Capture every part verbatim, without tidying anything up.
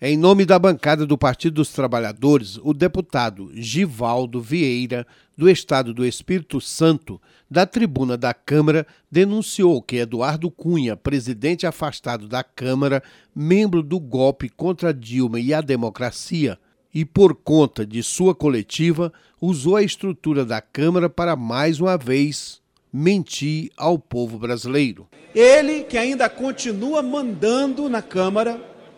Em nome da bancada do Partido dos Trabalhadores, o deputado Givaldo Vieira, do Estado do Espírito Santo, da tribuna da Câmara, denunciou que Eduardo Cunha, presidente afastado da Câmara, membro do golpe contra Dilma e a democracia, e por conta de sua coletiva, usou a estrutura da Câmara para, mais uma vez, mentir ao povo brasileiro. Ele, que ainda continua mandando na Câmara,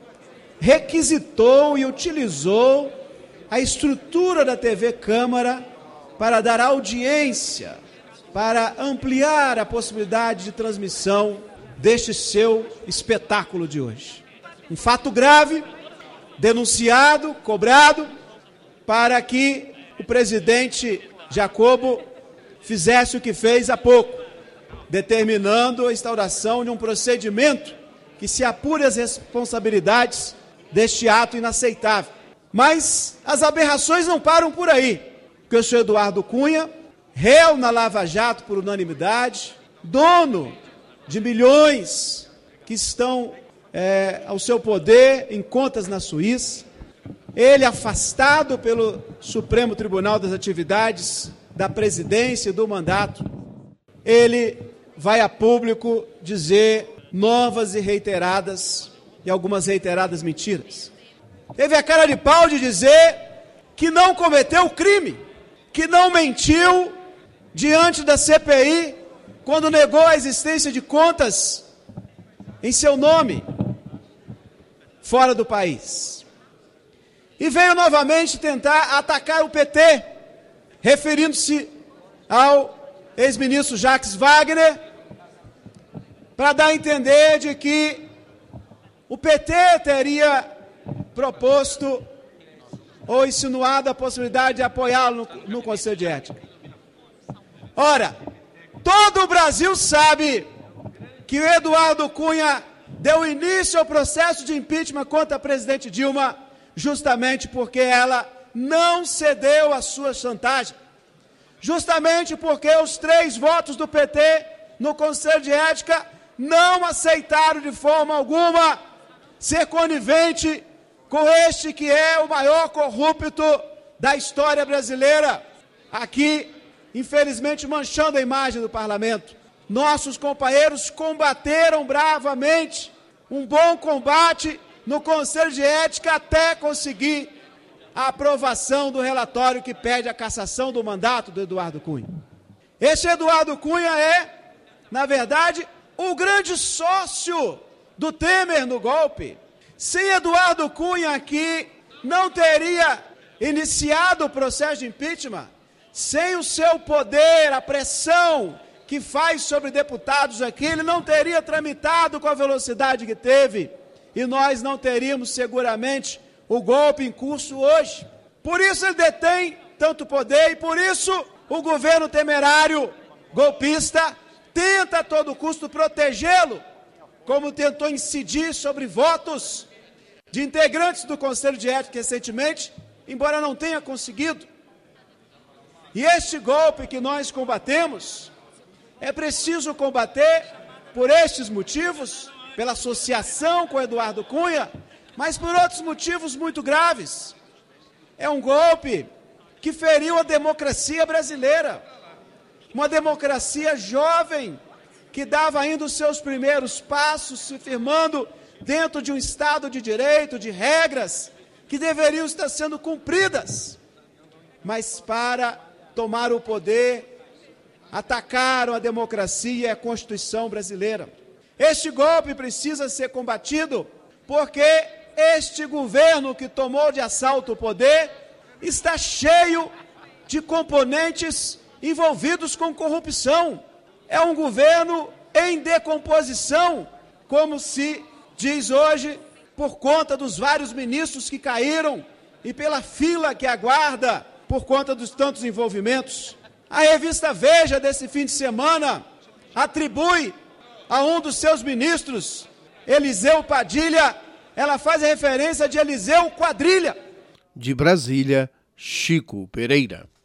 requisitou e utilizou a estrutura da T V Câmara para dar audiência, para ampliar a possibilidade de transmissão deste seu espetáculo de hoje. Um fato grave, denunciado, cobrado, para que o presidente Jacobo fizesse o que fez há pouco, determinando a instauração de um procedimento que se apure as responsabilidades deste ato inaceitável. Mas as aberrações não param por aí, porque o senhor Eduardo Cunha, réu na Lava Jato por unanimidade, dono de milhões que estão é, ao seu poder em contas na Suíça, ele afastado pelo Supremo Tribunal das atividades da presidência e do mandato, ele vai a público dizer novas e reiteradas, e algumas reiteradas mentiras. Teve a cara de pau de dizer que não cometeu crime, que não mentiu diante da C P I quando negou a existência de contas em seu nome fora do país. E veio novamente tentar atacar o P T, referindo-se ao ex-ministro Jacques Wagner, para dar a entender de que o P T teria proposto ou insinuado a possibilidade de apoiá-lo no, no Conselho de Ética. Ora, todo o Brasil sabe que o Eduardo Cunha deu início ao processo de impeachment contra a presidente Dilma justamente porque ela não cedeu à sua chantagem. Justamente porque os três votos do P T no Conselho de Ética não aceitaram de forma alguma ser conivente com este que é o maior corrupto da história brasileira, aqui, infelizmente, manchando a imagem do parlamento. Nossos companheiros combateram bravamente, um bom combate no Conselho de Ética até conseguir a aprovação do relatório que pede a cassação do mandato do Eduardo Cunha. Esse Eduardo Cunha é, na verdade, o grande sócio do Temer no golpe. Sem Eduardo Cunha aqui, não teria iniciado o processo de impeachment. Sem o seu poder, a pressão que faz sobre deputados aqui, ele não teria tramitado com a velocidade que teve. E nós não teríamos, seguramente, o golpe em curso hoje. Por isso ele detém tanto poder e por isso o governo temerário, golpista, tenta a todo custo protegê-lo, como tentou incidir sobre votos de integrantes do Conselho de Ética recentemente, embora não tenha conseguido. E este golpe que nós combatemos, é preciso combater por estes motivos, pela associação com Eduardo Cunha, mas por outros motivos muito graves. É um golpe que feriu a democracia brasileira, uma democracia jovem, que dava ainda os seus primeiros passos, se firmando dentro de um Estado de direito, de regras, que deveriam estar sendo cumpridas. Mas para tomar o poder, atacaram a democracia e a Constituição brasileira. Este golpe precisa ser combatido porque este governo que tomou de assalto o poder está cheio de componentes envolvidos com corrupção. É um governo em decomposição, como se diz hoje, por conta dos vários ministros que caíram e pela fila que aguarda por conta dos tantos envolvimentos. A revista Veja, desse fim de semana, atribui a um dos seus ministros, Eliseu Padilha, ela faz a referência de Eliseu Quadrilha. De Brasília, Chico Pereira.